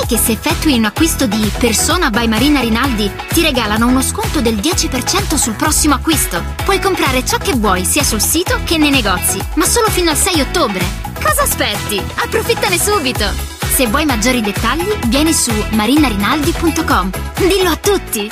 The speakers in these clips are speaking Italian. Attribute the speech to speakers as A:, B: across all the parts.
A: che se effettui un acquisto di Persona by Marina Rinaldi ti regalano uno sconto del 10% sul prossimo acquisto. Puoi comprare ciò che vuoi sia sul sito che nei negozi, ma solo fino al 6 ottobre. Cosa aspetti? Approfittane subito! Se vuoi maggiori dettagli, vieni su marinarinaldi.com. Dillo a tutti!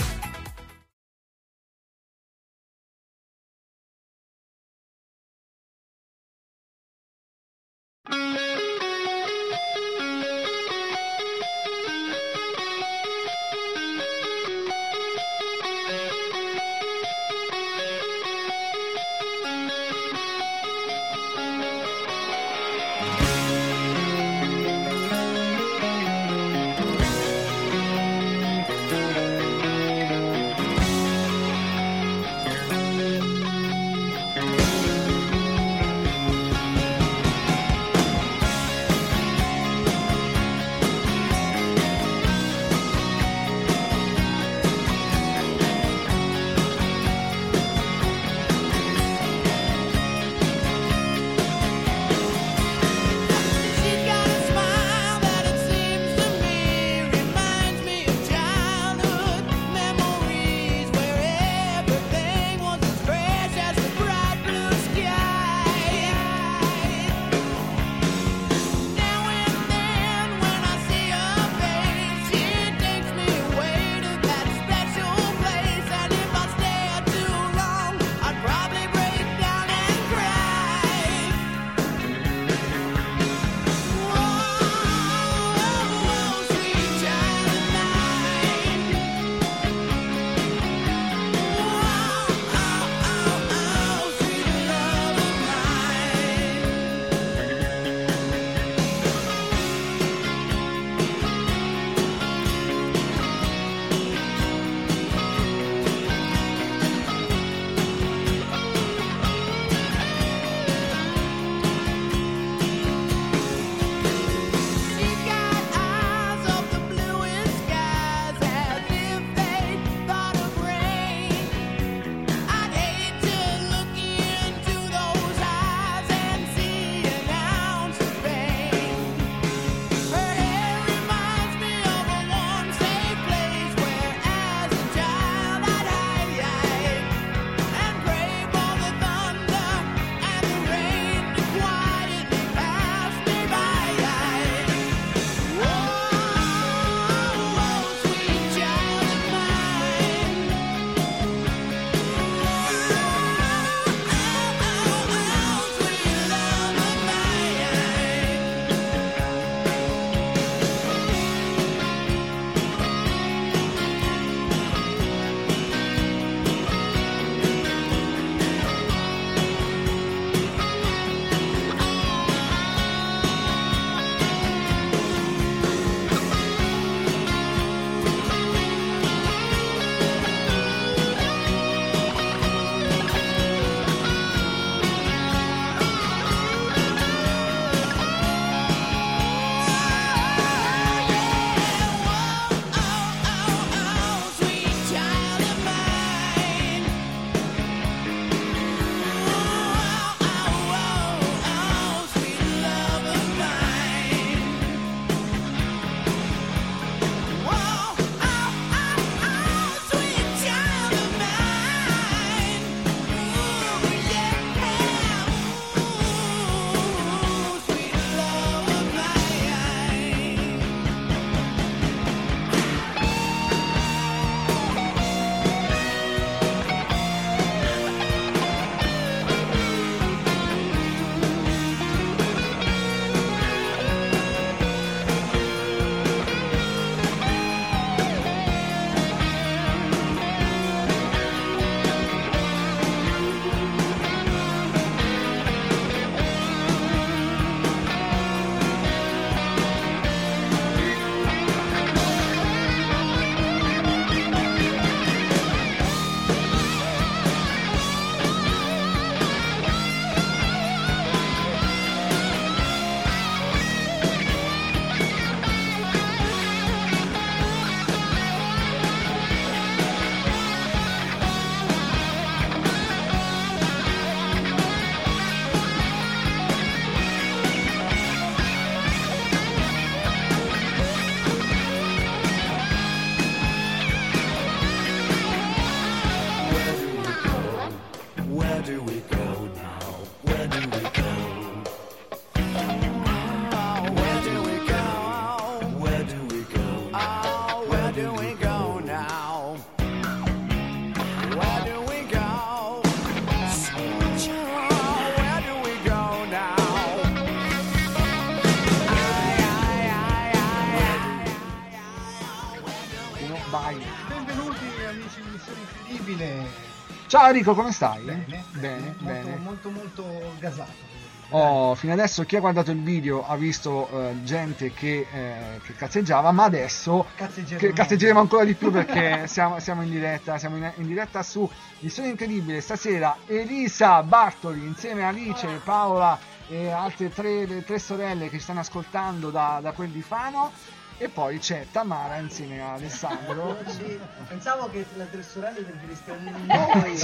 B: Ciao Enrico, come stai?
C: Bene,
B: Bene.
C: molto gasato.
B: Fino adesso chi ha guardato il video ha visto gente che cazzeggiava, ma adesso cazzeggeremo ancora di più perché siamo in diretta, in diretta su Missione Incredibile. Stasera Elisa Bartoli insieme a Alice, Paola e altre tre sorelle che ci stanno ascoltando da quel di Fano. E poi c'è Tamara insieme a Alessandro.
D: Pensavo che le tre sorelle preferiste noi,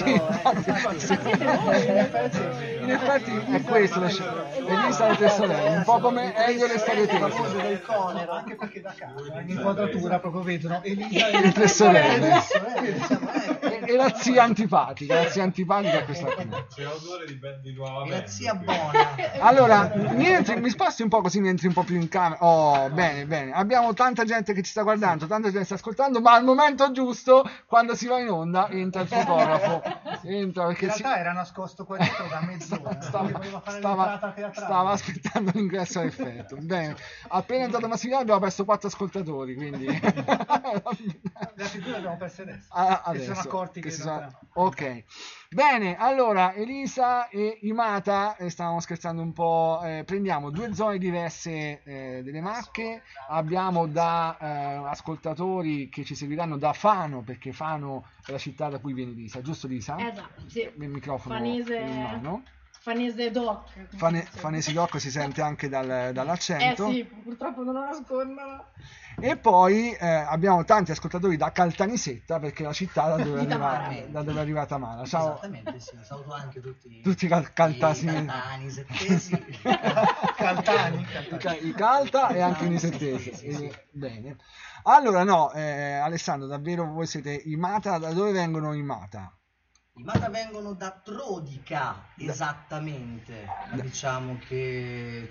B: in effetti è questo la scelta. Elisa e le tre sorelle, un po' come Elio e le storie tese.
C: Del Conero, anche perché da casa in inquadratura proprio vedono Elisa e
B: le tre sorelle. E la zia antipatica, è questa qui.
E: C'è odore di nuova
D: la zia buona.
B: Allora, mi sposti un po' così mi entri un po' più in camera. Oh, bene. Abbiamo tanta gente che ci sta guardando, tanta gente che sta ascoltando, ma al momento giusto, quando si va in onda, entra il fotografo. Entra perché
C: in realtà era nascosto qua dietro da mezz'ora.
B: Stava aspettando l'ingresso a effetto. Bene, appena entrato Massimiliano abbiamo perso 4 ascoltatori, quindi
C: le altre due le abbiamo perse adesso. Sono accorti che
B: ok. Bene, allora Elisa e Imata, stavamo scherzando un po', prendiamo 2 zone diverse delle Marche, abbiamo ascoltatori che ci seguiranno da Fano, perché Fano è la città da cui viene Elisa, giusto Elisa?
F: Esatto, sì.
B: Il microfono
F: Fanese,
B: in mano.
F: Fanese doc.
B: Fanesi doc si sente anche dall'accento.
F: Sì, purtroppo non lo nascondono.
B: E poi abbiamo tanti ascoltatori da Caltanissetta, perché è la città da dove è arrivata Tamara. Ciao.
D: Esattamente, sì. Saluto anche tutti
B: i caltani
D: settesi.
B: I calta e anche i nisettesi. Bene. Allora no, Alessandro, davvero voi siete Imata? Da dove vengono Imata?
D: I Mata vengono da Trodica, esattamente. Diciamo che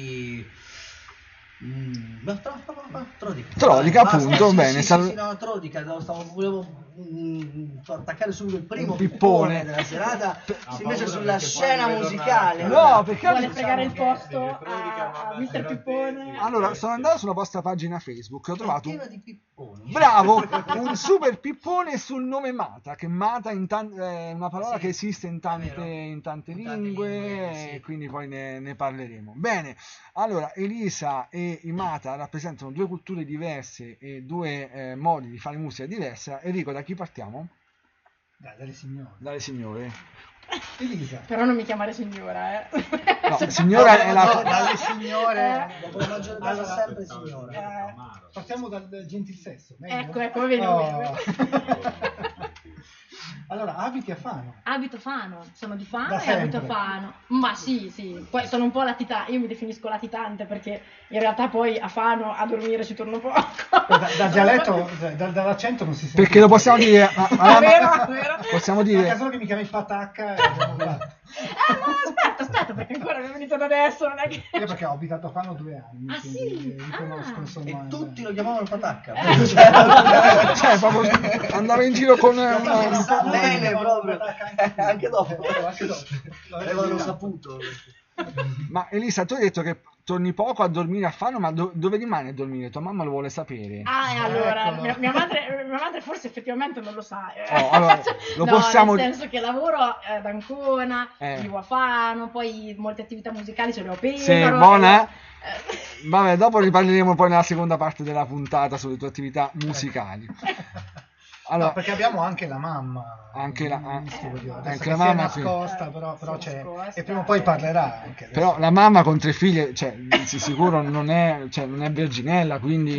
B: Trodica, appunto, bene.
D: Trodica, volevo attaccare subito il primo
B: pippone
D: della serata, invece sulla scena musicale.
B: No, perché
F: vuole fregare il posto a Mr. Pippone.
B: Allora, sono andato sulla vostra pagina Facebook e ho trovato
D: di pipponi.
B: Bravo, un super pippone sul nome Mata, che Mata è una parola che esiste in tante lingue, e quindi poi ne parleremo. Bene, allora Elisa e Imata rappresentano 2 culture diverse e 2 modi di fare musica diversa. Enrico, da chi partiamo? Dalle signore.
C: Elisa.
F: Però non mi chiamare signora,
B: No, signora è la...
C: Dalle signore.
D: Dopo la maggior parte sempre signora.
C: Partiamo dal gentil sesso.
F: Ecco, vedi.
C: Allora, abiti a Fano?
F: Abito a Fano, sono di Fano e abito a Fano. Ma sì, poi sono un po' latitante, io mi definisco latitante perché in realtà poi a Fano a dormire ci torno poco.
C: Dal dialetto, dall'accento non si sente.
B: Perché lo possiamo dire...
F: vero.
B: Possiamo dire...
C: Anche solo che mi chiami Patacca
F: no, aspetta, perché ancora abbiamo iniziato adesso, non è che...
C: Io perché ho abitato a Fano 2 anni.
F: Ah sì?
C: Mi conosco, insomma.
D: E tutti lo chiamavano Patacca.
B: Cioè, proprio andava in giro con...
D: Bene, proprio. Anche dopo. Avevano saputo.
B: Ma Elisa, tu hai detto che torni poco a dormire a Fano, ma dove rimani a dormire? Tua mamma lo vuole sapere.
F: Allora, mia madre forse effettivamente non lo sa.
B: Allora, lo possiamo...
F: nel senso che lavoro ad Ancona, vivo a Fano, poi molte attività musicali ce le ho Pesaro.
B: Sei buona? Vabbè, dopo riparleremo poi nella seconda parte della puntata sulle tue attività musicali.
C: Allora, no, perché abbiamo anche la mamma,
B: anche la
C: mamma nascosta, però c'è, e prima o poi parlerà anche.
B: Però la mamma con 3 figlie, cioè sicuro non è virginella, quindi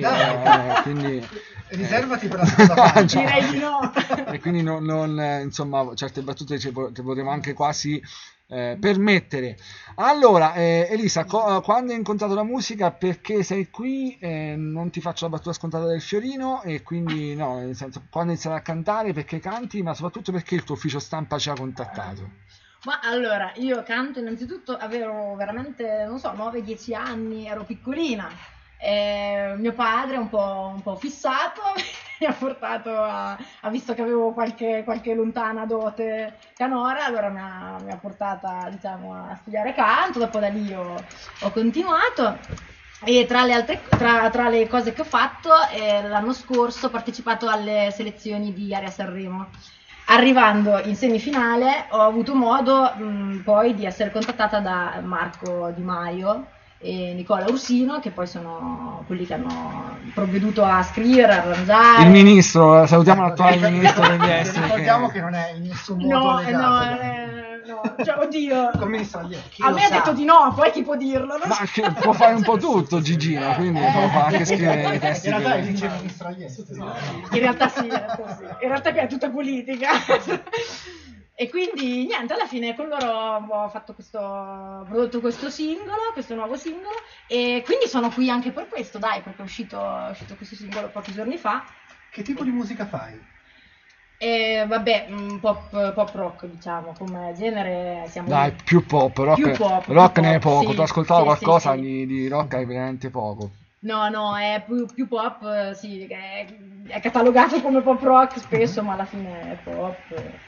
C: riservati per la seconda parte.
F: Direi di no.
B: E quindi non insomma, certe battute ci potremo anche quasi permettere. Allora, Elisa, quando hai incontrato la musica, perché sei qui? Non ti faccio la battuta scontata del fiorino, e quindi no, nel senso, quando iniziare a cantare, perché canti, ma soprattutto perché il tuo ufficio stampa ci ha contattato.
F: Ma allora, io canto innanzitutto, avevo veramente, non so, 9-10 anni, ero piccolina. Mio padre, un po' fissato, mi ha portato ha visto che avevo qualche lontana dote canora, allora mi ha portata, diciamo, a studiare canto. Dopo da lì ho continuato, e tra le cose che ho fatto, l'anno scorso ho partecipato alle selezioni di Area Sanremo. Arrivando in semifinale ho avuto modo poi di essere contattata da Marco Di Maio e Nicola Ursino, che poi sono quelli che hanno provveduto a scrivere, arrangiare.
B: Il ministro, salutiamo l'attuale ministro degli esteri.
C: Ricordiamo che non è in nessun modo legato.
F: No, cioè, oddio.
C: Come ministro agli esteri.
F: A me ha detto di no, poi chi può dirlo? Non
B: Ma che può fare un po' tutto Gigino, quindi può anche scrivere i testi.
C: In realtà è
B: che-
C: vice ministro agli esteri.
F: In realtà sì. In realtà qui è tutta politica. E quindi niente, alla fine con loro ho prodotto questo singolo, questo nuovo singolo, e quindi sono qui anche per questo, dai, perché è uscito questo singolo pochi giorni fa.
C: Che tipo di musica fai?
F: E vabbè, pop rock, diciamo, come genere siamo
B: Dai,
F: lì.
B: più pop,
F: Più pop,
B: rock
F: più
B: ne è
F: pop,
B: poco.
F: sì,
B: Tu ascoltavo
F: sì,
B: qualcosa
F: sì.
B: di rock, hai veramente poco.
F: No, è più pop, sì, è catalogato come pop rock spesso, ma alla fine è pop.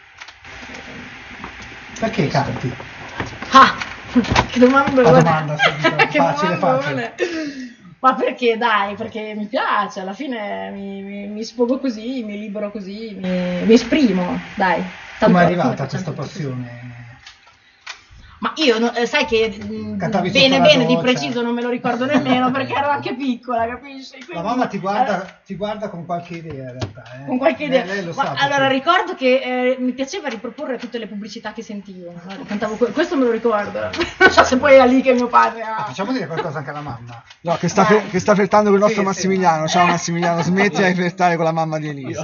C: Perché canti?
F: Ah, che domanda
C: La
F: vuole?
C: domanda subito,
F: Che
C: facile,
F: domanda
C: facile.
F: vuole? Ma perché dai? Perché mi piace, alla fine mi sfogo così, mi libero così, mi esprimo, dai.
C: Come è
F: alla fine
C: arrivata
F: facciamo
C: questa
F: tutto così.
C: passione?
F: Ma io, sai che
C: Cantavi sotto
F: bene
C: la
F: bene di
C: doccia.
F: preciso non me lo ricordo nemmeno perché ero anche piccola, capisci?
C: La
F: Quindi,
C: mamma ti guarda con qualche idea in realtà.
F: con qualche idea.
C: Lei lo
F: Ma
C: sa.
F: allora
C: perché-
F: ricordo che mi piaceva riproporre tutte le pubblicità che sentivo, no? Cantavo questo me lo ricordo. Non so se poi era lì che mio padre
C: Facciamo dire qualcosa anche alla mamma.
B: No, che sta flirtando con il nostro
C: Sì,
B: Massimiliano. Ciao Massimiliano, smetti di flirtare con la mamma di Elisa.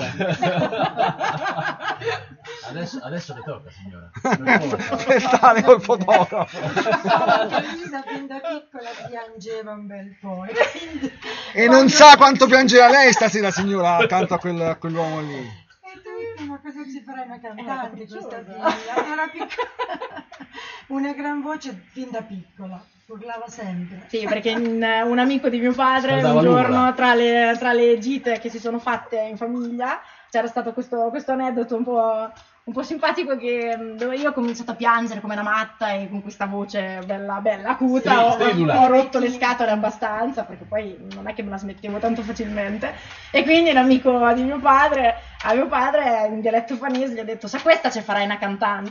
G: Adesso le tocca, signora.
B: Flirtare col fotografo.
H: Elisa fin da piccola piangeva un bel po'.
B: E non sa quanto piangerà lei stasera, signora, accanto a quell'uomo lì.
H: E tu, ma cosa ci farai una cantante questa figlia? Era piccola. Una gran voce fin da piccola, urlava sempre.
F: Sì, perché un amico di mio padre
G: Scaldava
F: un giorno
G: l'urla.
F: tra le gite che si sono fatte in famiglia c'era stato questo aneddoto un po' simpatico dove io ho cominciato a piangere come una matta e con questa voce bella acuta
G: Stridula.
F: ho rotto le scatole abbastanza perché poi non è che me la smettevo tanto facilmente e quindi l'amico di mio padre a mio padre in dialetto fanese gli ha detto sa questa ce farai una cantante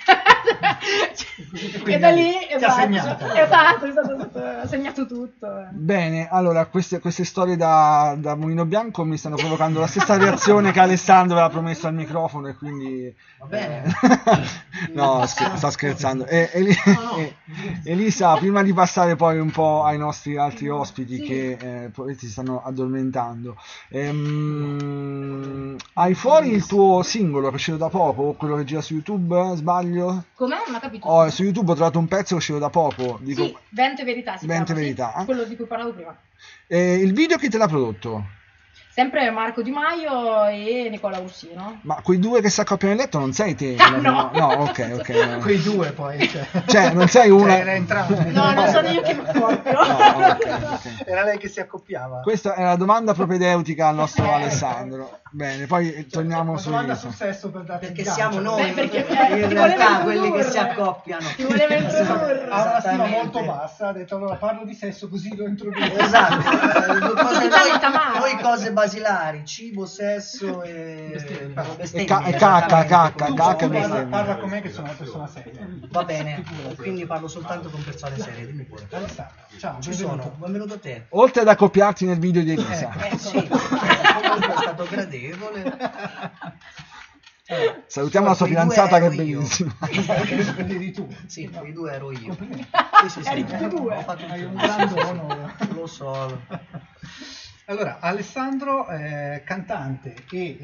F: e da lì
C: ti ha segnato.
F: esatto, è stato segnato tutto.
B: Bene, allora queste storie da Mulino Bianco mi stanno provocando la stessa reazione che Alessandro aveva promesso al microfono e quindi
D: Va bene.
B: no, sto scherzando. Elisa, prima di passare poi un po' ai nostri altri ospiti che poi si stanno addormentando, hai fuori il tuo singolo che è uscito da poco, quello che gira su YouTube, sbaglio?
F: Com'è? Non ho capito.
B: Oh, su YouTube ho trovato un pezzo che è uscito da poco. Dico,
F: Sì, Vento e Verità si
B: Vento e
F: chiama,
B: Verità.
F: sì, quello di cui parlavo prima.
B: Il video chi te l'ha prodotto?
F: Sempre Marco Di Maio e Nicola Ursino.
B: Ma quei due che si accoppiano nel letto non sei te?
F: Ah, no.
B: No, ok. No.
C: Quei due poi.
B: Cioè, non sei una...
C: Era entrambi.
F: No, non sono io che mi accorgo.
B: No, ok.
C: Era lei che si accoppiava.
B: Questa è la domanda propedeutica al nostro Alessandro. Bene, poi torniamo
C: Una
B: su
C: domanda
B: Elisa.
C: sul sesso per darti
D: Perché
C: il gancio.
D: siamo noi,
F: perché
D: in
F: ti voleva
D: realtà quelli che
F: introdurre.
D: si accoppiano.
F: Ti voleva introdurre.
C: Ha una stima
D: Esattamente.
C: molto bassa, ha detto allora parlo di sesso così lo introduco.
D: Esatto,
F: Diciamo Tamara.
D: noi cose basilari, cibo, sesso e bestemmie.
B: E cacca,
C: Tu
B: cacca,
C: parla con me che sono una persona seria.
D: Va bene, quindi parlo soltanto con persone serie, dimmi pure.
C: Alessandro, ciao,
D: Ci
C: benvenuto.
D: sono, benvenuto a te.
B: Oltre ad accoppiarti nel video di Elisa.
D: Sì, comunque è stato gradevole.
B: Salutiamo la sua
D: Quei due
B: fidanzata che è
D: ero io.
B: bellissima.
C: Vedi tu.
D: Sì, quei due ero io. Sì,
F: Eri tutti e due.
D: Ho fatto
C: Hai un
D: tutto.
C: grande onore.
D: Lo so.
C: Allora, Alessandro, cantante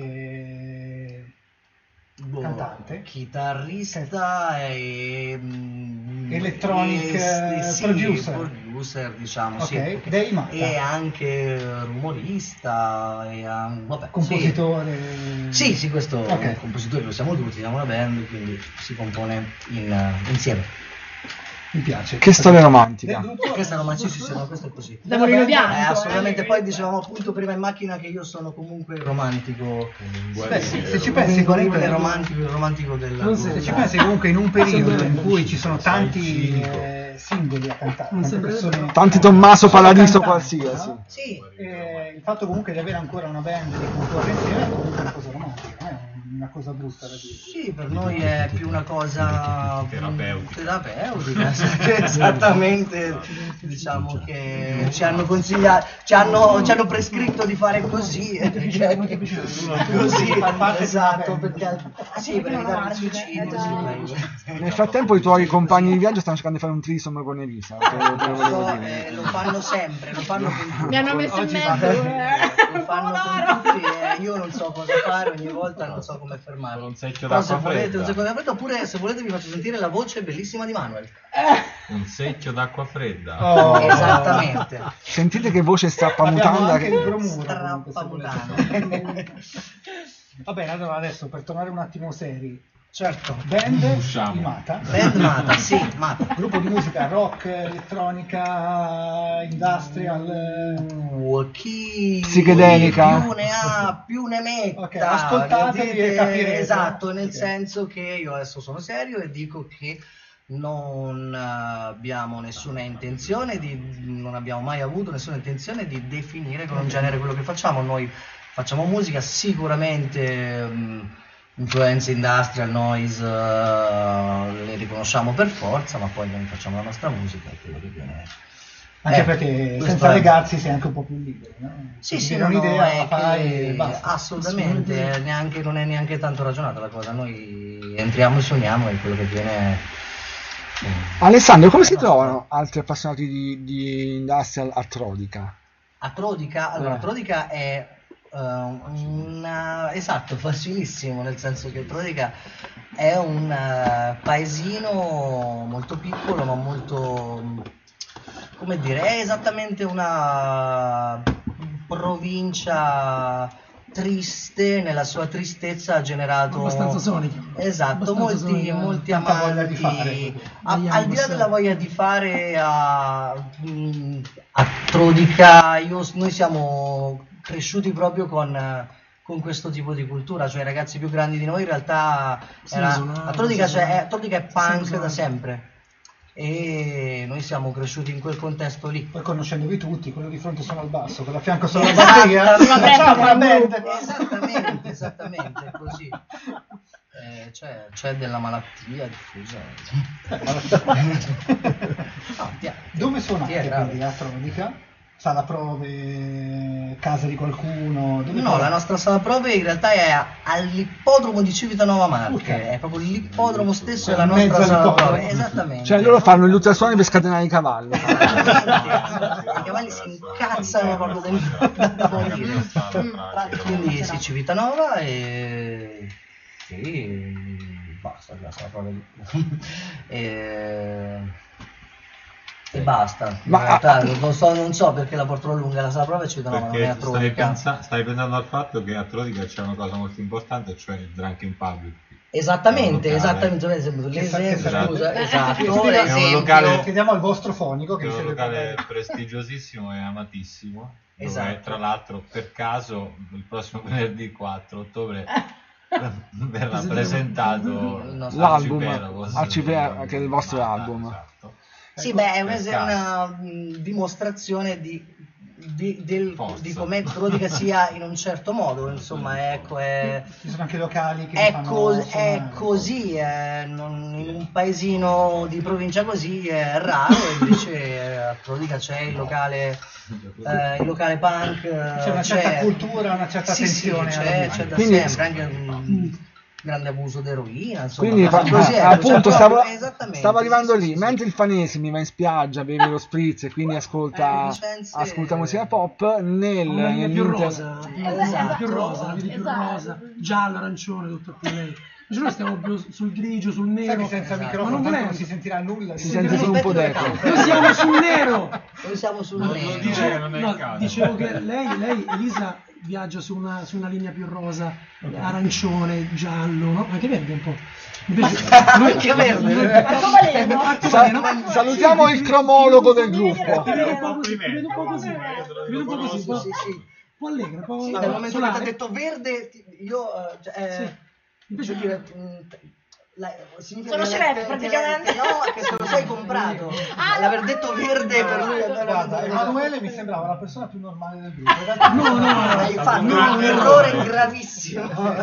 C: e cantante,
D: chitarrista e
C: Electronic,
D: sì, producer, diciamo,
C: ok,
D: sì.
C: dei Matta,
D: E anche rumorista e vabbè,
C: compositore.
D: sì, questo
C: Ok.
D: compositore lo siamo tutti, siamo una band, quindi si compone insieme.
C: Mi piace.
B: Che storia romantica.
D: Questa è romanticissima, questo è così.
F: Da Mulino Bianco.
D: Assolutamente, poi dicevamo appunto prima in macchina che io sono comunque romantico.
C: Beh, sì, se ci pensi comunque
D: il romantico del
C: se ci pensi comunque in un periodo in cui ci sono tanti singoli a cantare, tante persone,
B: Tanti Tommaso Paradiso
C: cantanti,
B: qualsiasi.
C: no?
D: Sì,
C: Il fatto comunque di avere ancora una band di comporre insieme è comunque una cosa romantica, non è una cosa brutta da dire.
D: Sì, per noi è più una cosa terapeutica, esattamente. Diciamo che ci hanno consigliato, ci hanno prescritto di fare così, così, esatto, perché per evitare il suicidio.
B: Nel frattempo i tuoi compagni di viaggio stanno cercando di fare un threesome con Elisa.
D: Lo fanno sempre, lo fanno con tutti.
F: Mi hanno messo in mezzo.
D: Lo fanno con tutti e io non so cosa fare, ogni volta non so come fermarlo.
E: Un secchio d'acqua fredda.
D: Oppure se volete vi faccio sentire la voce bellissima di Manuel.
E: Un secchio d'acqua fredda.
D: Esattamente.
B: Sentite che voce strappamutanda.
C: Anche il bromuro.
D: Strappamutanda.
C: Va bene, allora adesso per tornare un attimo seri.
D: Certo.
C: Band
E: Usciamo.
C: Mata.
D: Band Mata, sì, Mata.
C: Gruppo di musica rock, elettronica, industrial.
D: Chi
B: Psichedelica.
D: più ne ha più ne metta.
C: Ok, ascoltatevi e capirete.
D: Esatto, nel
C: Ok.
D: senso che io adesso sono serio e dico che non abbiamo nessuna intenzione non abbiamo mai avuto nessuna intenzione di definire con un genere quello che facciamo. Noi facciamo musica, sicuramente influenze industrial, noise, le riconosciamo per forza, ma poi noi facciamo la nostra musica e quello che viene.
C: Anche perché
D: questo
C: senza
D: è.
C: legarsi sei anche un po' più libero, no?
D: Sì,
C: Ti
D: sì,
C: viene un'idea, la
D: è
C: fai
D: che
C: e basta.
D: assolutamente, non è neanche tanto ragionata la cosa, noi entriamo e suoniamo e quello che viene.
B: Alessandro, come si trovano altri appassionati di industrial Atrodica?
D: Atrodica, allora Atrodica è esatto, facilissimo, nel senso che Atrodica è un paesino molto piccolo ma molto, come dire, è esattamente una provincia triste, nella sua tristezza ha generato
I: abbastanza sonica.
D: Esatto,
I: Abbastanza
D: molti
I: sonica.
D: molti
C: Tanta voglia di
D: amanti
C: fare.
D: al di là della voglia di fare a Trodica, noi siamo cresciuti proprio con questo tipo di cultura, cioè i ragazzi più grandi di noi in realtà a Trodica è punk da sempre e noi siamo cresciuti in quel contesto lì.
C: Poi conoscendovi tutti, quello di fronte sono al basso, quello a fianco sono alla batteria.
D: Esattamente, è così. C'è della malattia diffusa.
C: Dove suonate
D: grave.
C: quindi a Tronica? Sala prove, casa di qualcuno? Dove
D: No,
C: fate?
D: la nostra sala prove in realtà è all'ippodromo di Civitanova Marche,
C: Ok.
D: è proprio l'ippodromo stesso è
C: In
D: la
C: mezzo
D: nostra sala
C: all'ippodromo.
D: prove, esattamente.
B: Cioè loro fanno gli ultrasuoni per scatenare i cavalli.
D: I cavalli si incazzano proprio da morire. Quindi sì, Civitanova e basta, la sala prove lì. E basta.
B: Ma-
D: In realtà non so perché la portano lunga la sala prove e Civitanova non è a
E: Perché stai,
D: Trodica.
E: stai pensando al fatto che a Trodica c'è una cosa molto importante, cioè il drinking public.
D: Esattamente,
E: È un locale.
D: esattamente, l'esempio,
C: sarebbe?
D: scusa,
C: È
D: esatto,
C: un
D: l'esempio.
E: locale-
C: Chiediamo al vostro fonico
E: È
C: che
E: un
C: siete
E: locale prestigiosissimo e amatissimo, dove
D: Esatto.
E: tra l'altro per caso il prossimo venerdì 4 ottobre verrà presentato
B: L'album,
E: Arcipelago,
B: Arcipelago, che è il vostro
E: Mata,
B: album.
E: esatto.
D: Sì, beh, è
E: Per
D: una dimostrazione di
E: Forza.
D: come Trodica sia in un certo modo, insomma, ecco,
C: Ci sono anche locali che
D: è
C: fanno
D: è
C: suonare.
D: così, in un paesino di provincia così è raro, invece a Trodica c'è il locale punk,
C: C'è una certa cultura, una certa
D: sì,
C: attenzione alla
D: c'è
C: musica.
D: da
B: Quindi-
D: sempre anche un grande abuso d'eroina, insomma,
B: Quindi
D: così è,
B: appunto
D: cioè, proprio- esattamente,
B: stavo arrivando
D: sì,
B: lì,
D: sì,
B: mentre il Fanesimi va in spiaggia, beve lo spritz e quindi ascolta
D: Vicenze-
B: musica pop,
I: Una linea più
B: nell'inter-
I: rosa,
D: Esatto.
I: più rosa, la vedi più
F: Esatto.
I: rosa, giallo, arancione, tutto più lei. Invece noi stiamo più sul grigio, sul
C: Sai
I: nero.
C: che senza
D: Esatto.
C: microfono
I: Ma non
C: tanto non
I: volendo.
C: si sentirà nulla.
B: Si sente solo un po' d'eco.
I: Noi siamo sul nero.
D: Noi siamo sul
E: Non lo
D: nero.
E: dire che non è il
I: No,
E: caso.
I: dicevo che lei, Elisa, viaggia su una linea più rosa, arancione, giallo, no? Anche verde un po'. Invece,
D: Anche verde.
F: Arcobaleno.
B: Salutiamo il cromologo del gruppo.
I: Ti vedo un po' così, ti vedo un po' così, ti vedo un po' così, un po',
D: Sì, sì.
I: un po' allegra, un po'
D: Sì, dal momento che ti ha
I: solare.
D: detto verde, io
I: Sì.
D: invece dire significa
F: Sono
D: che
F: Shrek, praticamente.
D: no, che se lo sei comprato. L'aver detto verde per lui
C: Guarda, Emanuele mi sembrava la persona più normale del gruppo. In realtà
I: No,
D: hai fatto un errore gravissimo.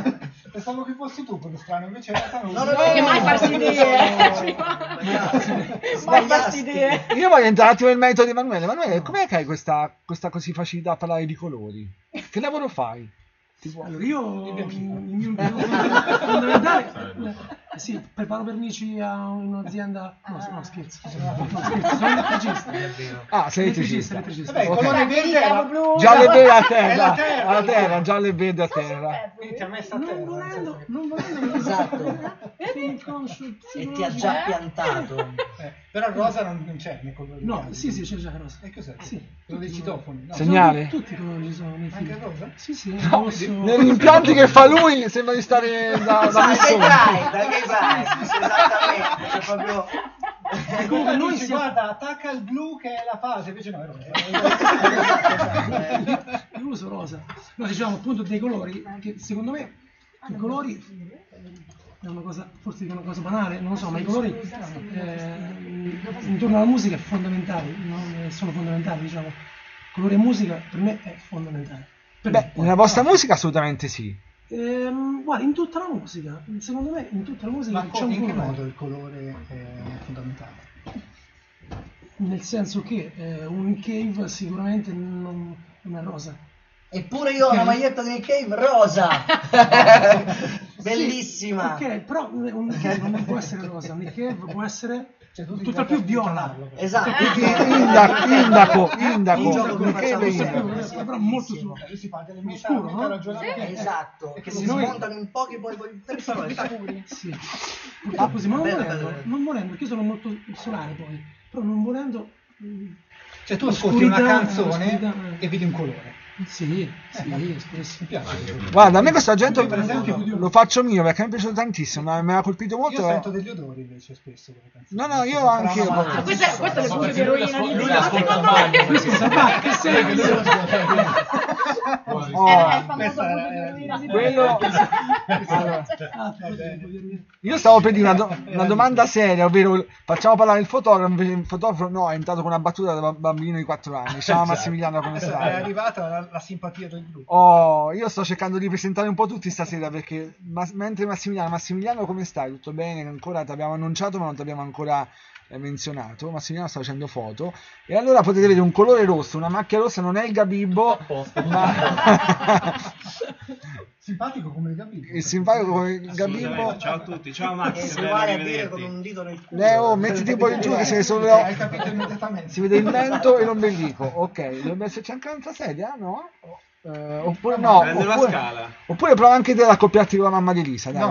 C: Pensavo che fossi tu quello strano, invece in realtà non
D: No,
C: lo
D: no,
C: so.
D: no,
F: Che mai farsi idee. Mai farsi
D: Sbagliasti.
F: idee.
B: Io voglio entrare un attimo nel metodo di Emanuele. Emanuele, com'è che hai questa così facilità a parlare di colori? Che lavoro fai? Tipo...
I: Allora, io il mio impiego fondamentale sì, preparo vernici a un'azienda. No, scherzo. No, scherzo, sono elettricista.
B: Ah, sei elettricista.
C: Vabbè, il
B: Ok.
C: colore verde è la...
F: blu.
B: Giallo e verde a
C: È
B: terra.
C: la terra.
B: A terra, giallo e verde a terra.
C: Quindi ti ha messo a
I: Non
C: terra.
I: volendo,
D: Esatto.
I: sono inconscio
D: E ti ha
I: psicologico.
D: già piantato.
C: Però il rosa non c'è nei colori.
I: No,
C: caldi.
I: sì, c'è già rosa.
C: E cos'è?
I: Sì.
C: Quello dei citofoni. No.
B: Segnale?
I: Tutti i colori ci sono nei film.
C: Anche il rosa?
I: Sì, sì,
B: No,
I: rosso.
B: negli impianti che fa lui sembra di stare da
D: Da Gay
B: missione.
D: Pride, esattamente. C'è proprio...
I: Comunque noi
C: Dici,
I: siamo...
C: guarda, attacca il blu che è la fase, invece no, è rosa.
I: Io uso rosa. No, diciamo appunto dei colori, che secondo me i colori è una cosa, forse dico una cosa banale, non lo so, ma i colori intorno alla musica è fondamentale, sono fondamentali, diciamo. Colore e musica per me è fondamentale. Per
B: Beh,
I: me.
B: nella vostra musica assolutamente sì.
I: Guarda, in tutta la musica, secondo me in tutta la musica
C: Ma
I: c'è un
C: in che
I: colore.
C: modo il colore è fondamentale?
I: Nel senso che un cave sicuramente non è rosa.
D: Eppure io ho una maglietta di Nick Cave rosa. Bellissima.
I: Ok, però un cave non può essere rosa, un cave può essere tutto più viola.
D: Esatto.
B: Indaco,
I: Però molto su.
C: Si fa delle
I: Scuro, no?
D: Esatto. Che si
I: Noi-
D: smontano in pochi poi persone.
I: Sì. Purtroppo sì, ma
D: Bello, bello.
I: non volendo, perché io sono molto solare poi, però non volendo...
C: Cioè tu ascolti una
I: Oscurità,
C: canzone
I: oscurità,
C: e vedi un colore.
I: Sì, spesso.
C: Mi piace.
B: Guarda, a me questo argento
C: Per esempio,
B: lo faccio mio perché mi è piaciuto tantissimo, mi ha colpito molto.
C: Io sento degli odori invece spesso con le canzoni.
B: No, io anche io.
F: Ah, questo è le buche di eroina di
G: lui
F: Lisa,
G: ascolta
F: secondo
G: bagno,
F: me.
I: Scusa, va, che sei?
F: È il famoso
C: questa
F: buco
C: era-
F: di eroina di
B: quello-
F: Lisa.
B: Allora,
I: Ah, dirmi.
B: io stavo per dire una domanda seria, ovvero facciamo parlare il fotografo, invece il fotografo no, è entrato con una battuta da bambino di 4 anni. Ciao Massimiliano, come
C: È
B: stai?
C: arrivata la simpatia del gruppo.
B: Oh, io sto cercando di presentare un po' tutti stasera perché mentre Massimiliano come stai? Tutto bene? Ancora ti abbiamo annunciato ma non ti abbiamo ancora menzionato. Massimiliano sta facendo foto e allora potete vedere un colore rosso, una macchia rossa, non è il Gabibbo ma
C: Simpatico come il Gabibbo.
B: il simpatico come il Gabibbo.
J: Ciao a tutti, ciao Max,
D: E si
J: bello
D: vuole a dire
J: rivederti.
D: con un dito nel culo.
B: Leo, mettiti un po' in giù che si vede solo
C: Hai capito immediatamente.
B: si vede il mento e l'ombelico. Ok, dovrebbe esserci anche un'altra sedia, no? Oppure no,
J: Prende la scala.
B: oppure prova anche te ad accoppiarti con la mamma di Lisa, dai.
C: No.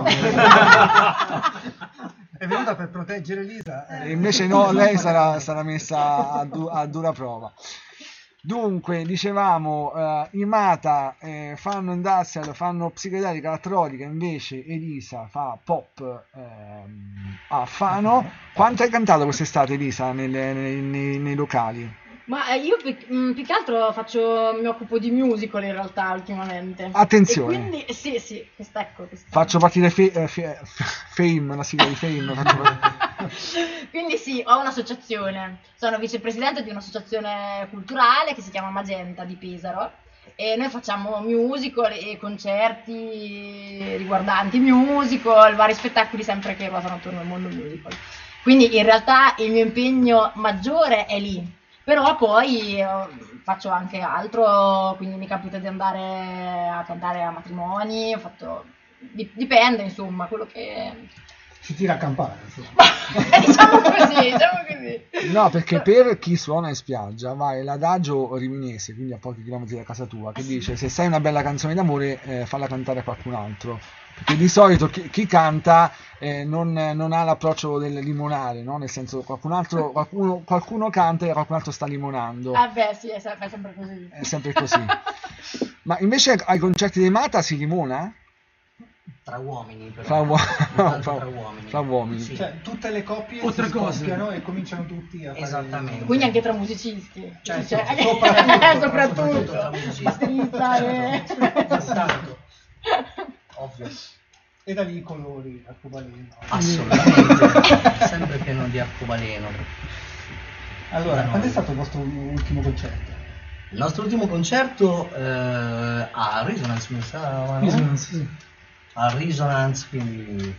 C: È venuta per proteggere Lisa.
B: E invece no, lei sarà messa a dura prova. Dunque, dicevamo, i Mata fanno industrial, fanno psichedelica elettronica, invece Elisa fa pop a Fano. Quanto hai cantato quest'estate, Elisa, nei locali?
F: Ma io più che altro mi occupo di musical in realtà ultimamente.
B: Attenzione.
F: E quindi sì, questa.
B: Faccio partire Fame, la sigla di Fame.
F: Quindi sì, ho un'associazione, sono vicepresidente di un'associazione culturale che si chiama Magenta di Pesaro e noi facciamo musical e concerti riguardanti musical, vari spettacoli sempre che ruotano attorno al mondo musical. Quindi in realtà il mio impegno maggiore è lì, però poi faccio anche altro, quindi mi capita di andare a cantare a matrimoni, dipende insomma, quello che...
C: Si tira a campare. Insomma.
F: diciamo così.
B: No, perché per chi suona in spiaggia vai l'adagio riminese, quindi a pochi chilometri da casa tua, che dice se sai una bella canzone d'amore falla cantare a qualcun altro. Perché di solito chi canta non ha l'approccio del limonare, no? Nel senso qualcuno canta e qualcun altro sta limonando.
F: Ah beh sì, è sempre così.
B: È sempre così. Ma invece ai concerti dei Mata si limona?
D: Tra uomini però.
B: Tra uomini.
D: Sì.
C: Cioè, tutte le coppie
I: Oltre
C: si
I: cose.
C: scoppiano e cominciano tutti a fare...
D: Esattamente.
F: Quindi anche tra musicisti.
C: Cioè,
F: soprattutto.
D: tra musicisti.
F: Batterista e...
C: Esatto.
D: Ovvio.
C: E da lì i colori, arcobaleno.
D: Assolutamente. Sempre pieno di arcobaleno.
C: Allora, quando è stato il vostro ultimo concerto?
D: Il nostro ultimo concerto a Resonance, mi sa, Manu?
I: Risonanza, sì.
D: al Resonance, quindi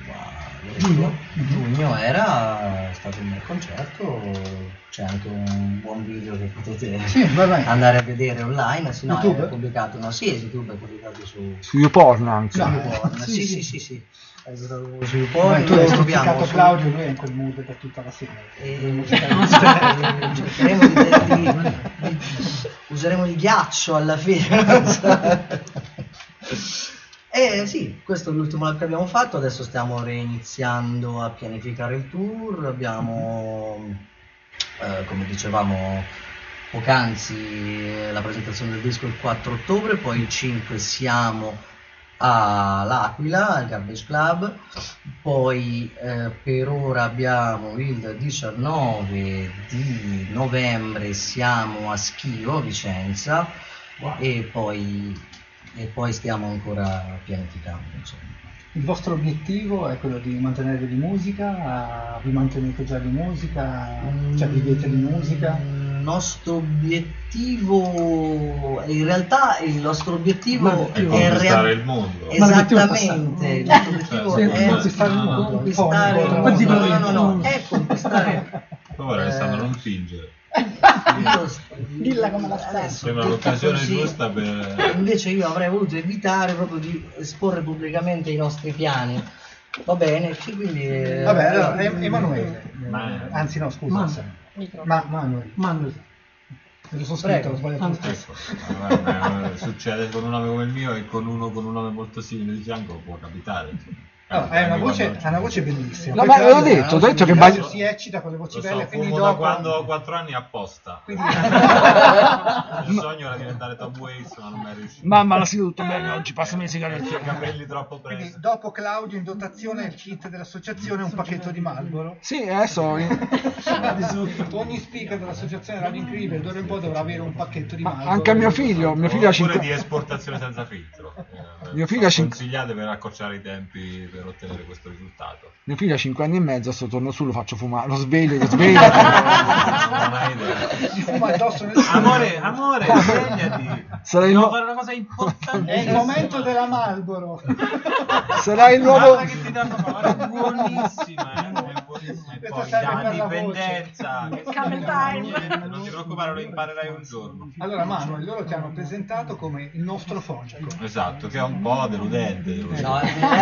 D: giugno era stato un bel concerto, c'è anche un buon video che potete andare a vedere online, sì, no,
C: YouTube?
D: è pubblicato, no, sì, YouTube è pubblicato su
B: YouPorn anche.
D: YouPorn, sì. È stato su YouPorn,
C: Tu hai
D: lo troviamo
C: stuzzicato
D: su-
C: Claudio, lui è in quel mood per tutta la sera.
D: cercheremo useremo il ghiaccio alla fine. Sì, questo è l'ultimo live che abbiamo fatto, adesso stiamo reiniziando a pianificare il tour, abbiamo, come dicevamo poc'anzi, la presentazione del disco il 4 ottobre, poi il 5 siamo all'Aquila, al Garbage Club, poi per ora abbiamo il 19 di novembre siamo a Schio, Vicenza, e poi stiamo ancora pianificando, insomma.
C: Il vostro obiettivo è quello di mantenere di musica? Vi mantenete già di musica? Cioè vivete di musica?
D: Il nostro obiettivo, in realtà il nostro obiettivo è
E: conquistare il mondo.
D: Esattamente, il nostro obiettivo
C: Sì,
D: è
C: conquistare il mondo.
D: conquistare il mondo. No, è conquistare.
E: Ora Alessandro, non fingere.
F: Dilla come la stai.
E: Sembra l'occasione giusta per...
D: Invece io avrei voluto evitare proprio di esporre pubblicamente i nostri piani. Va bene, quindi...
C: Vabbè, allora, Emanuele, anzi no, scusa. Manuel. Me lo sono scritto, ho sbagliato lo stesso.
E: Succede con un nome come il mio e con un nome molto simile di fianco può capitare.
C: Allora, ha una voce bellissima.
B: No, ma l'ho detto che
C: si eccita con le voci belle, quindi
E: fumo
C: dopo...
E: da quando ho 4 anni apposta.
C: Quindi...
E: Il sogno era diventare Top Ace, ma non mi è riuscito.
B: Mamma, la sento tutto bene oggi, passami i sigaretti.
E: I capelli troppo
C: Quindi
E: presto.
C: dopo Claudio in dotazione il kit dell'associazione un pacchetto di Marlboro.
B: Sì, adesso
C: Ogni speaker dell'associazione Radio Incredibile d'ora in poi dovrà avere un pacchetto di Marlboro.
B: anche a mio figlio ha
E: Oppure
B: 5
E: di esportazione senza filtro.
B: Mio figlio ha
E: consigliate per accorciare i tempi per ottenere questo risultato.
B: Mio figlio ha 5 anni e mezzo, adesso torno su, lo faccio fumare, lo sveglio.
E: Non hai idea.
C: Gli fuma addosso nel
G: Amore, svegliati.
B: Sarà il,
G: Devo fare una cosa importante.
C: È il momento della Marlboro.
B: sarà il nuovo...
G: Guarda che ti danno è buonissima, è buonissima. E
C: Questa
G: poi
C: serve
G: la
C: per la
G: dipendenza.
F: Camel time.
E: Non ti preoccupare, lo imparerai un giorno.
C: Allora Manuel, loro ti hanno presentato come il nostro fonico.
E: Esatto, che è un po' deludente. devo dire.
D: No,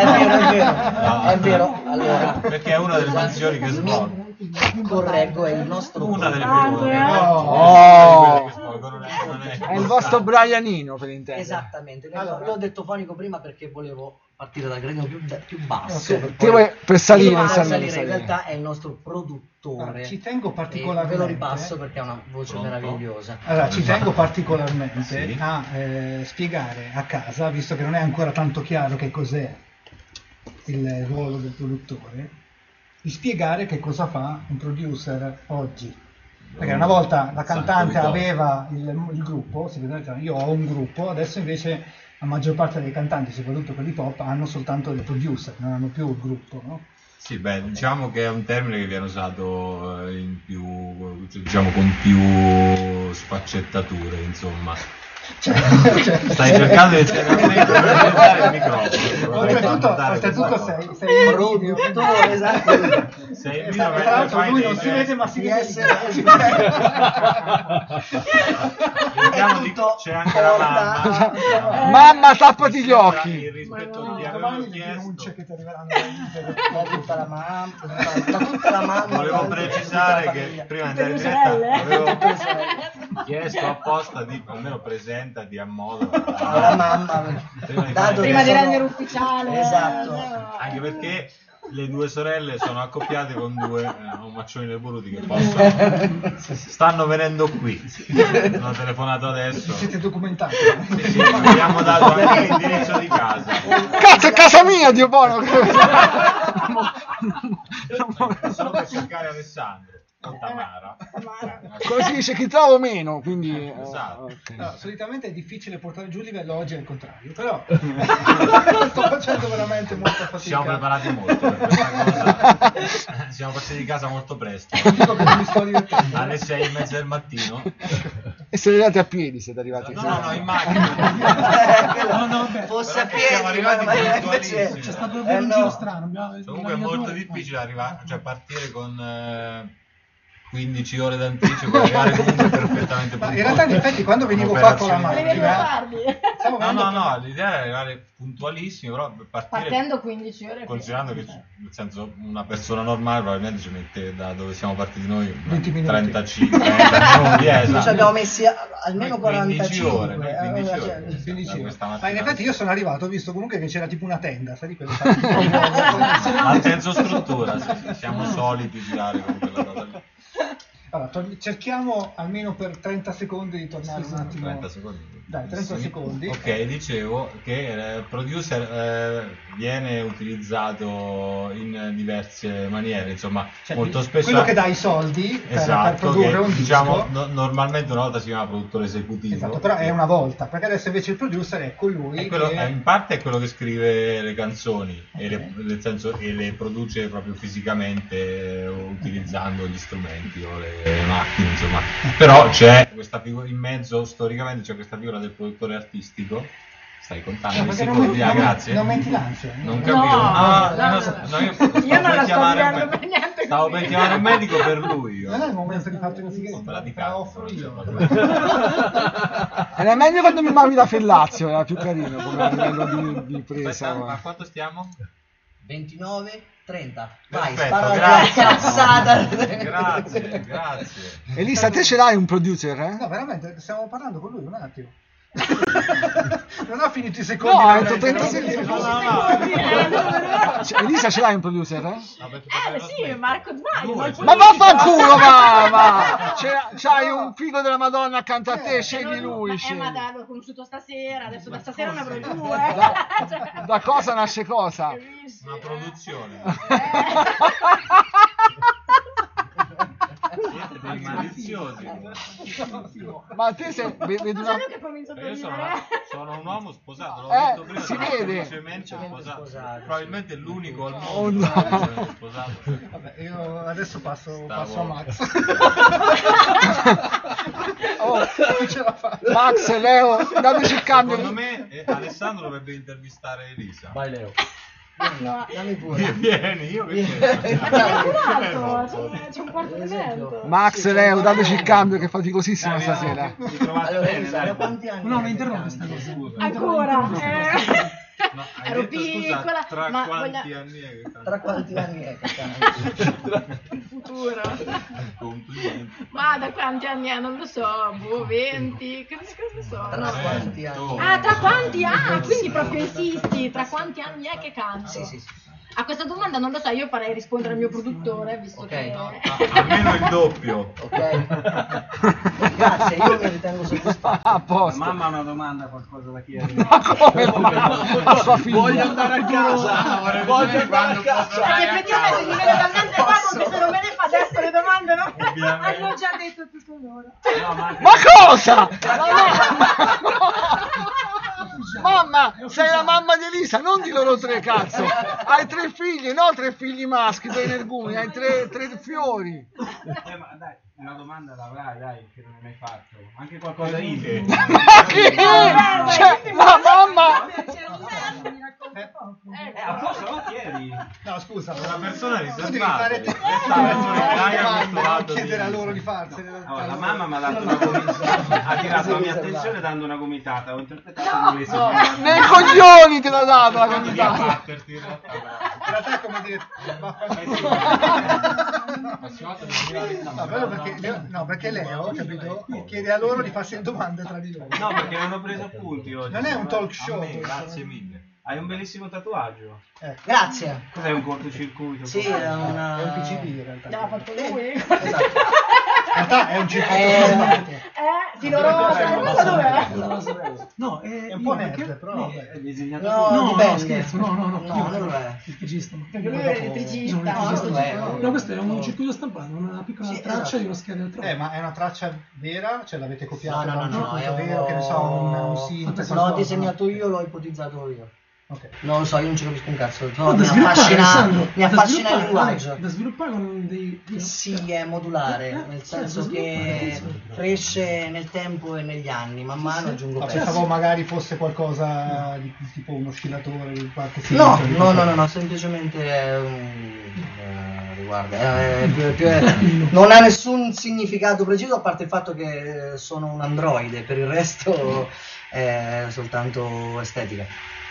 D: è vero, allora...
E: Perché è una delle canzoni che sblocca.
D: Correggo, è il nostro...
E: Una delle
B: Oh.
E: prime.
B: È il vostro Brianino, per intendere.
D: Esattamente,
C: Allora.
D: l'ho detto fonico prima perché volevo partire dal gradino più basso.
C: Ok.
B: Ti vuoi per salire,
D: Prima di
B: salire.
D: in realtà è il nostro produttore.
C: Ci tengo
D: E
C: particolarmente.
D: ve lo ripasso perché ha una voce
E: Pronto?
D: meravigliosa.
C: Allora, ci tengo particolarmente
E: Sì.
C: a spiegare a casa, visto che non è ancora tanto chiaro che cos'è il ruolo del produttore, di spiegare che cosa fa un producer oggi. Perché una volta la cantante
E: Santo
C: aveva il gruppo, io ho un gruppo, adesso invece la maggior parte dei cantanti, soprattutto quelli pop, hanno soltanto il producer, non hanno più il gruppo, no?
E: Sì, beh, diciamo che è un termine che viene usato in più, diciamo con più sfaccettature, insomma. Stai cercando di utilizzare il microfono.
C: Oltretutto sei in video.
D: Produttore, esatto.
E: Sei in
C: Tra
E: video
C: l'altro
E: fai
C: lui
E: dei
C: non si
E: gesti.
C: vede ma si vede.
E: Vediamo di- c'è anche la mamma.
B: Mamma, tappati gli occhi.
E: Il rispetto di avevo
C: Domani le
E: chiesto.
C: denunce che ti arriveranno
D: Da tutta la mamma, da tutta la mamma.
E: Volevo
D: da
E: precisare
D: tutta la
E: che
D: famiglia.
E: prima di
F: Tutte
E: andare in
F: le
E: diretta
F: sorelle.
E: avevo chiesto apposta di almeno presentati a modo
D: Alla mamma. Dato
F: Prima
D: che
F: di
D: sono-
F: rendere ufficiale.
D: Esatto.
E: anche perché le due sorelle sono accoppiate con due omaccioni del Boruti che possono stanno venendo qui. Hanno telefonato adesso.
C: siete documentati.
E: Sì, sì, abbiamo dato anche l'indirizzo di casa.
B: Cazzo, è casa mia, Dio buono!
E: Solo per cercare Alessandro o Tamara.
B: Come si dice, chi trovo meno, quindi...
E: Esatto.
B: ok.
C: No, solitamente è difficile portare giù il livello, oggi è il contrario, però sto facendo veramente molta
E: Ci siamo
C: fatica.
E: preparati molto per questa cosa. Siamo passati di casa molto presto.
C: Dico che non mi sto divertendo.
E: Alle 6:30 del mattino.
B: E siete arrivati a piedi, siete arrivati.
E: No, in macchina.
I: Vabbè.
D: Fosse a
E: Però siamo
D: piedi,
E: arrivati
D: ma
E: puntualissimi.
I: C'è stato davvero un
D: no.
I: giro strano.
E: Comunque è molto difficile arrivare, cioè partire con 15 ore d'anticipo e arrivare comunque perfettamente
C: Ma
E: puntuali.
C: in realtà, in effetti, quando venivo qua con la
F: Devi
C: macchina,
F: farli.
C: stavo vedendo
E: No, l'idea era arrivare puntualissimi, però per partire,
F: Partendo 15 ore.
E: considerando che nel senso una persona normale probabilmente ci mette da dove siamo partiti noi
C: 20 minuti.
E: 35 30 minuti,
D: Noi ci
E: esatto.
D: abbiamo messi almeno
E: 15 ore,
D: 45.
E: 15
D: cioè,
E: ore.
C: 15
E: Da
C: ore.
E: questa
C: Ma in
E: mattina.
C: effetti io sono arrivato, ho visto comunque che c'era tipo una tenda, sai di quelle
E: Al senso struttura, sì, siamo soliti girare con quella cosa lì.
C: Allora, cerchiamo almeno per 30 secondi di tornare un attimo.
E: 30 secondi.
C: Dai, 30 secondi.
E: Ok, dicevo che il producer viene utilizzato in diverse maniere, insomma,
C: Cioè,
E: molto spesso
C: quello che dà i soldi per
E: esatto,
C: produrre
E: che,
C: un
E: diciamo,
C: disco.
E: normalmente una volta si chiama produttore esecutivo.
C: Esatto, però è una volta, perché adesso invece il producer è colui
E: È quello-
C: che...
E: in parte è quello che scrive le canzoni e nel senso, e le produce proprio fisicamente utilizzando gli strumenti o le macchine, insomma. Però c'è questa figura in mezzo, storicamente c'è questa figura del produttore artistico. Stai contando i
C: perché
E: secondi, grazie.
C: non metti l'ansia.
E: Non
F: No,
E: capivo.
F: Io non la sto girando per niente.
E: Stavo per chiamare un medico per lui.
C: Non è il momento di farti una sigaretta,
E: Me la
C: te
E: di
C: la
E: cazzo,
C: offro
E: non c'è
C: io.
E: problema.
B: Era meglio quando mi mami da Fellazio, era più carino come livello di presa.
E: Aspetta,
B: guarda.
E: a quanto stiamo?
D: 29, 30. Vai,
E: Perfetto,
D: spara la
E: grazie.
D: cazzata.
E: Grazie.
B: Elisa, te ce l'hai un producer, eh?
C: No, veramente, stiamo parlando con lui un attimo. Non ho finito i secondi.
B: No,
C: per
B: entro 30
C: leggere.
B: secondi. Cioè, Elisa, ce l'hai un producer, eh?
F: Sì, Marco Dvaio.
B: Ma vaffanculo, va! C'hai un figo della Madonna accanto a te, scegli lui.
F: Ma
B: scegli.
F: l'ho conosciuto stasera, adesso da stasera ne avrò due.
B: Da cosa nasce cosa?
E: Una produzione. Siete dei maliziosi.
B: Ma te sei... vedi una...
F: che comincio a
E: Io sono un uomo sposato, l'ho detto prima.
B: si
E: sono
B: vede.
E: semplicemente sposato.
D: Sposato,
E: Probabilmente l'unico al
B: Oh,
E: mondo
B: no.
E: semplicemente sposato.
C: Vabbè, io adesso passo a
E: Stavo-
C: Max.
B: Oh,
C: Non ce la faccio.
B: Max, Leo, dateci il cambio.
E: Secondo me Alessandro dovrebbe intervistare Elisa.
D: Vai Leo.
F: No.
D: Dammi pure.
E: Vieni, io che
F: C'è un quarto d'evento.
B: Max, Leo, dateci il cambio che è faticosissimo stasera.
D: Allora, Elisa, da quanti anni?
I: No, non interrompe sta cosa.
F: Ancora.
E: No, hai
F: Ero
E: detto, scusa,
F: piccola,
E: tra
F: ma
E: quanti anni è che
D: Tra quanti anni è che canti?
F: Il futuro.
E: Complimenti.
F: Ma da quanti anni è? Non lo so, 20, che cosa so?
D: Tra quanti anni?
F: Ah, tra quanti anni? Quindi proprio insisti, tra quanti anni è che canto?
D: Sì.
F: A questa domanda non lo so, io farei rispondere al mio produttore, visto
D: Ok.
F: che...
E: Almeno il doppio.
D: Ok. Grazie, io mi ritengo soddisfatto.
B: A posto.
G: Mamma ha una domanda, qualcosa da chiedere.
B: Ma come la sua figlia?
G: Voglio andare a casa. Voglio andare a casa.
F: Perché effettivamente mi vede talmente vago che se non me ne fa adesso le domande, no?
H: Hanno già detto tutto loro.
G: No, ma anche-
B: Ma cosa? Mamma, sei la mamma di Elisa, non di loro tre, cazzo. Hai 3 figli, no 3 figli maschi, dei energumi, hai 3 fiori.
G: ma dai, una domanda l'avrai, dai, che non hai mai fatto. Anche qualcosa in
B: Ma che? Cioè, la mamma...
G: a posto, ma chiedi.
C: No, scusa.
E: Una persona
C: Tu devi
E: riservata.
C: fare te. Non chiedere a loro di farsene.
G: Allora, la mamma mi ha dato una gomitata, ha tirato la mia attenzione dando una gomitata, ho interpretato come le
B: Nei coglioni te l'ha data la
E: Devi
B: candidata.
E: abbatterti in realtà.
C: In realtà è come dire no, bello perché Leo, capito? Chiede a loro di farsi domande tra di loro.
G: No, perché non ho preso appunti oggi.
C: Non è un talk show.
E: A me, grazie mille.
G: Hai un bellissimo tatuaggio.
D: Grazie.
G: Cos'è, un cortocircuito?
D: Sì, è
C: È un
D: una...
C: PCB in realtà.
F: L'ha fatto lui.
D: Esatto.
C: In realtà è un circuito.
F: Filo rosa, cosa dov'è?
I: No,
C: È un po' nerd, però vabbè.
G: È disegnato
D: No,
I: No, no,
D: dipende.
I: scherzo, no.
D: No, non lo è.
I: Il regista.
F: Perché lui è elettricista.
I: No,
D: dov'è?
I: no, questo è un circuito stampato, una piccola
D: Sì,
I: traccia
D: esatto.
I: di uno scheda elettronica.
C: Ma è una traccia vera? Cioè l'avete copiata
D: No,
C: da un
D: no,
C: circuito
D: è
C: vero? Che ne so, un synth?
F: Esatto.
D: L'ho disegnato io, l'ho ipotizzato io.
C: Ok.
D: Non lo so, io non ci capisco un cazzo.
I: No,
D: Mi
I: da sviluppare, Alessandro,
D: mi affascina il linguaggio.
I: Da sviluppare con dei...
D: Sì, è modulare, nel senso che cresce nel tempo e negli anni, man mano aggiungo pezzi.
C: Pensavo magari fosse qualcosa di tipo un oscillatore di qualche
D: No, semplicemente riguarda, non ha nessun significato preciso a parte il fatto che sono un androide, per il resto è soltanto estetica.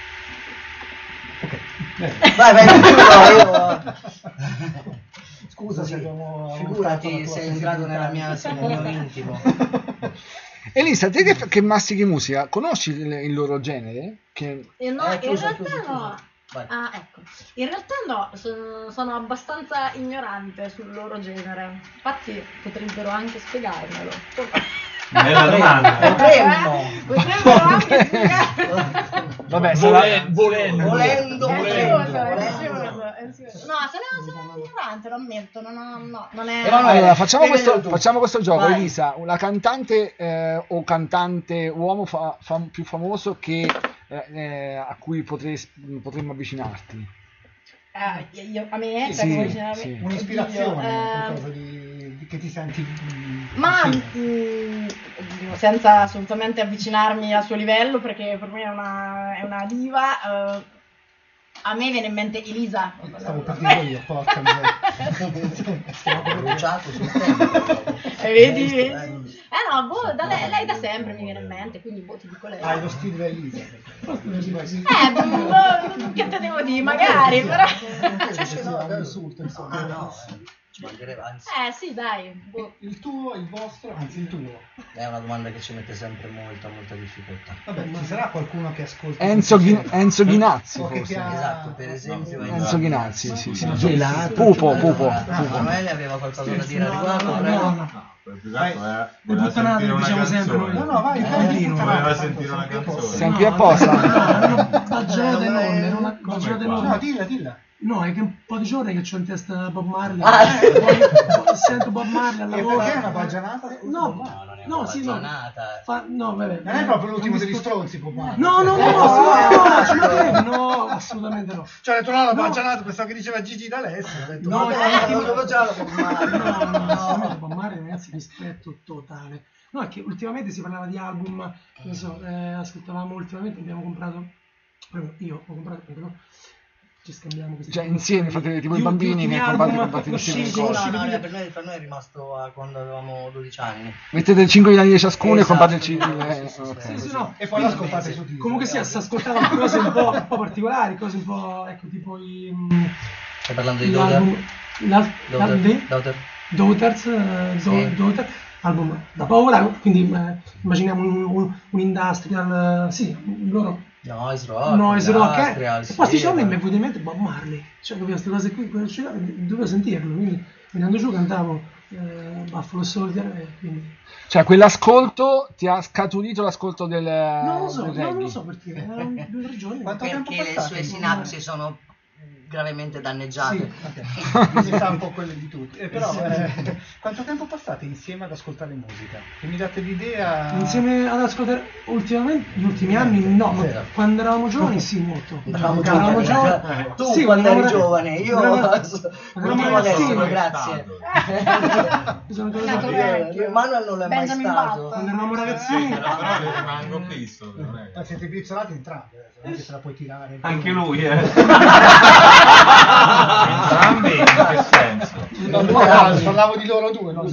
D: Vai, io...
C: Scusa se abbiamo...
D: Figurati, sei entrato nel mio intimo.
B: Elisa, te che mastichi musica, conosci il loro genere?
F: No, in realtà no. Ah, ecco. In realtà no, sono abbastanza ignorante sul loro genere. Infatti potrebbero anche spiegarmelo.
G: Bella domanda.
F: Potrebbero anche spiegarmelo.
B: Vabbè,
D: volendo.
F: No, sono ignorante, lo ammetto. Non è...
B: Allora, facciamo questo gioco. Vai. Elisa, una cantante o cantante uomo più famoso che a cui potremmo avvicinarti.
F: A me?
B: Sì.
C: Un'ispirazione, qualcosa che ti senti...
F: senza assolutamente avvicinarmi al suo livello, perché per me è una diva. A me viene in mente Elisa.
C: Stavo per dire io, porca miseria.
D: Stavo bruciato sul tempo.
F: Vedi? No, lei da sempre mi viene in mente, quindi ti dico lei.
C: Hai lo stile da Elisa.
F: Che te devo dire, magari, però...
D: No, ci mancherebbe, anzi.
F: Sì, dai.
C: Il tuo, il vostro, anzi il tuo.
D: È una domanda che ci mette sempre molta difficoltà.
C: Vabbè, ci sarà qualcuno che ascolta
B: Enzo Ghinazzi,
C: forse.
D: Esatto, per esempio
B: Enzo Ghinazzi, sì.
D: Pupo. Emanuele aveva qualcosa da dire a riguardo, prego.
E: Le puttanate diciamo sempre noi.
C: No, vai,
E: voleva sentire una canzone.
B: Sempre apposta.
I: Baggiote enorme, non ha baggiote enorme.
C: No, dilla.
I: No, è che un po' di giorni che c'ho in testa Bob Marley. Sento Bob Marley al lavoro.
C: E perché è una baggianata?
I: No, sì, no. No, vabbè.
C: Non è proprio l'ultimo degli stronzi, Bob Marley.
I: No, assolutamente no.
C: Cioè, ha detto no, la baggianata, pensavo che diceva Gigi D'Alessio.
I: No,
D: avevo già la Bob Marley.
I: No, Bob Marley, ragazzi, rispetto totale. No, è che ultimamente si parlava di album, non so, ascoltavamo ultimamente, abbiamo comprato, io ho comprato, no? Ci scambiamo questi,
B: cioè insieme fate tipo i bambini che comprate insieme.
D: No, per noi è rimasto a quando avevamo 12 anni.
B: Mettete 5 anni ciascuno e comprate il CD.
I: Sì, no.
C: E poi l'ascoltate su Dio.
I: Comunque sia, sta ascoltando cose un po' particolari, cose un po', ecco, tipo i...
D: Stai parlando di
I: Daughter, album da paura, quindi immaginiamo un industrial, sì, loro...
D: Noise rock,
I: e poi sti giorni mi è venuto in mente Bob Marley, cioè capivo queste cose qui, dovevo sentirlo, quindi andando giù cantavo Buffalo Soldier, quindi...
B: Cioè quell'ascolto ti ha scaturito l'ascolto del
I: non lo so perché, 2 o 3 giorni.
D: Perché le sue sinapsi sono gravemente danneggiate.
C: Sì, okay. Mi sa un po' quelle di tutti. Però quanto tempo passate insieme ad ascoltare musica? Che mi date l'idea...
I: Insieme ad ascoltare ultimamente, gli ultimi anni no, ma quando eravamo giovani sì, molto.
D: Eravamo giovani. Tu sì, quando eri giovane, io adesso, grazie. Manuel non l'è mai stato.
I: Quando eravamo ragazzini.
E: Però rimango fisso.
C: Ma siete pizzolati entrambi, non è che te la puoi tirare.
G: Anche lui,
E: Entrambi in che senso?
C: Parlavo di loro due, no?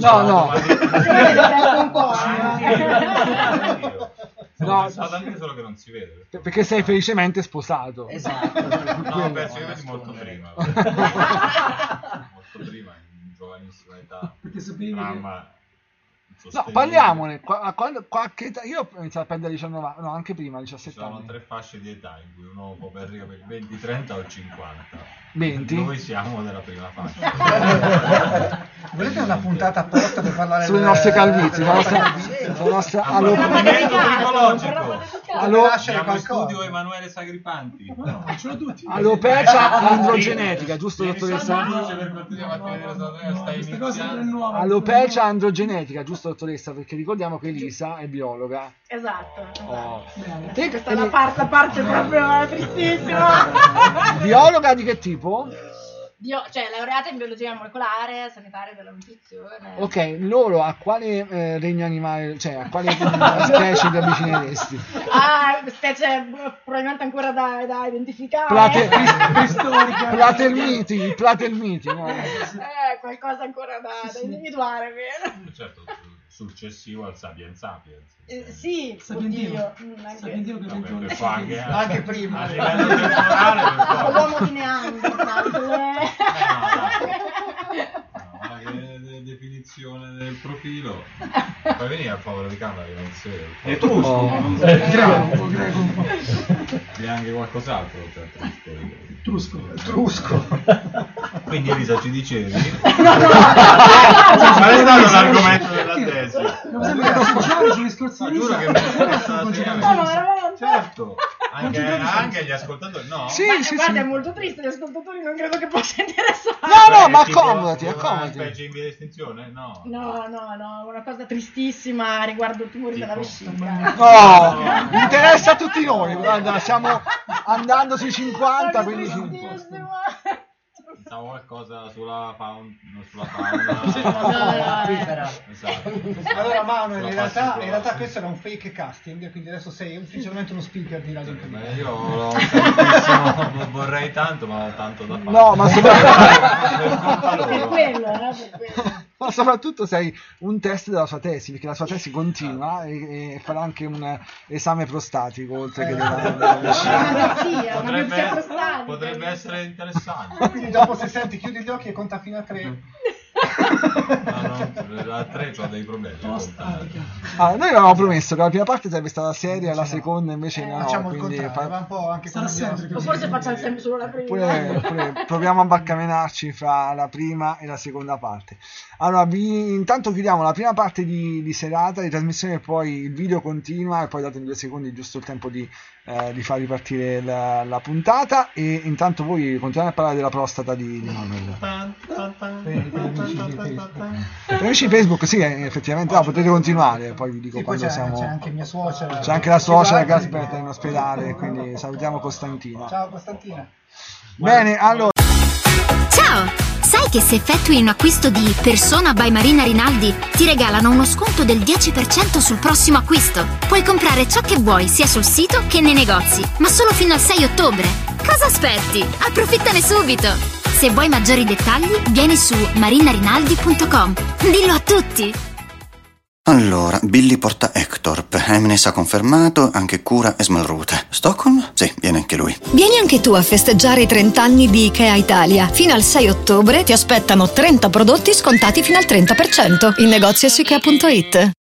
E: No, anche solo che non si vede.
B: Perché sei felicemente sposato.
D: Esatto.
E: No, penso che vedi molto prima. Molto prima, in giovanissima età.
I: Perché sapevi
B: No, parliamone. Qualche età, io ho iniziato a perdere 19 anni, no, anche prima, 17 anni.
E: Ci sono 3 fasce di età in cui uno può perdere per 20, 30 o 50.
B: 20?
E: Noi siamo nella prima fascia.
C: Volete una puntata apposta per parlare
B: sulle nostre calvizie, sulla nostra
E: approfondimento psicologico.
G: Abbiamo in studio Emanuele Sagripanti.
I: No, ce l'ho tutti.
B: Alopecia androgenetica, giusto dottoressa?
I: Questa cosa non è nuova.
B: Alopecia androgenetica, giusto dottoressa? Perché ricordiamo che Elisa è biologa.
F: Esatto.
B: Te-
F: Questa è la parte proprio tristissima.
B: Biologa di che tipo?
F: Cioè, laureata in biologia molecolare, sanitaria della nutrizione.
B: Ok, loro a quale regno animale, cioè a quale specie vi avvicineresti?
F: Specie probabilmente ancora da identificare.
B: Platelmiti, no?
F: Qualcosa ancora da individuare, vero?
E: Certo, successivo al Sapiens Sapiens.
F: Sì,
I: Sapientino.
F: Sapientino
I: che
C: anche prima.
E: A livello temporale,
F: l'uomo di Neanderthal.
E: Definizione del profilo. Poi venire al favore di camera che non si vede.
G: Etrusco.
E: C'è anche qualcos'altro.
I: Trusco.
E: Quindi Elisa ci dicevi? Qual è stato l'argomento della tesi? Giuro che mi è stata certo. Anche gli ascoltatori, no?
B: Sì,
F: guarda, è molto triste, gli ascoltatori non credo che possa interessare.
B: No, ma accomodati.
E: Specie in via di estinzione? No,
F: una cosa tristissima riguardo tumori della vescica.
B: No, interessa a tutti noi, guarda, stiamo andando sui 50, quindi...
E: Pensavo qualcosa sulla fauna.
C: Esatto. Allora Manuel, in realtà questo era un fake casting, quindi adesso sei ufficialmente uno speaker di Radio Incredibile.
E: Io lo vorrei tanto, ma ho tanto da fare.
B: No, ma
F: per quello.
B: Ma soprattutto sei un test della sua tesi, perché la sua tesi continua e farà anche un esame prostatico oltre che della vescica.
E: Potrebbe essere interessante.
C: Quindi dopo se senti chiudi gli occhi e conta fino a 3.
E: A 3 ho dei problemi.
B: Noi avevamo promesso che la prima parte sarebbe stata seria e la seconda invece no.
C: Facciamo il
B: quindi
C: contrario, un po' anche con
F: o forse facciamo sempre solo la prima.
B: Pure proviamo a barcamenarci fra la prima e la seconda parte. Allora, intanto chiudiamo la prima parte di serata di trasmissione, poi il video continua e poi date in 2 secondi giusto il tempo di far ripartire la puntata, e intanto voi continuate a parlare della prostata di Manuel. Per amici di Facebook, sì, effettivamente potete continuare, poi vi dico quando siamo.
C: C'è anche mia suocera.
B: C'è anche la suocera che aspetta in ospedale, quindi salutiamo Costantina.
C: Ciao Costantina.
B: Bene, allora.
A: Ciao! Sai che se effettui un acquisto di Persona by Marina Rinaldi ti regalano uno sconto del 10% sul prossimo acquisto? Puoi comprare ciò che vuoi sia sul sito che nei negozi, ma solo fino al 6 ottobre. Cosa aspetti? Approfittane subito! Se vuoi maggiori dettagli, vieni su marinarinaldi.com. Dillo a tutti!
J: Allora, Billy porta Ektorp, Emnes ha confermato, anche Cura e Smalrute. Stockholm? Sì, viene anche lui.
K: Vieni anche tu a festeggiare i 30 anni di Ikea Italia. Fino al 6 ottobre ti aspettano 30 prodotti scontati fino al 30%. In negozio su Ikea.it.